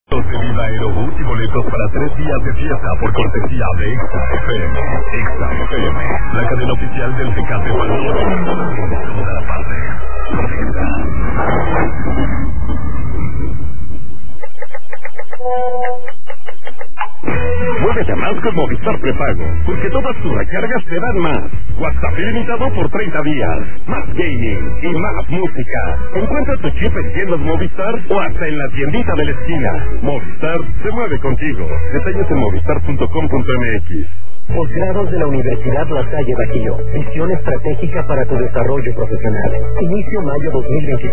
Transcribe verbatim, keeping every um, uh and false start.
Los de Viva Aerobús y boletos para tres días de fiesta por cortesía de Exa F M. Exa F M, la cadena oficial del Tecate Valor. Toda la parte. Exa. Muévete más con Movistar Prepago, porque todas tus recargas te dan más. WhatsApp ilimitado por treinta días, más gaming y más música. Encuentra tu chip en tiendas Movistar o hasta en la tiendita de la esquina. Movistar se mueve contigo. Detalles en movistar punto com punto m x. Posgrados de la Universidad La Salle Bajío. Visión estratégica para tu desarrollo profesional. Inicio mayo dos mil veintitrés.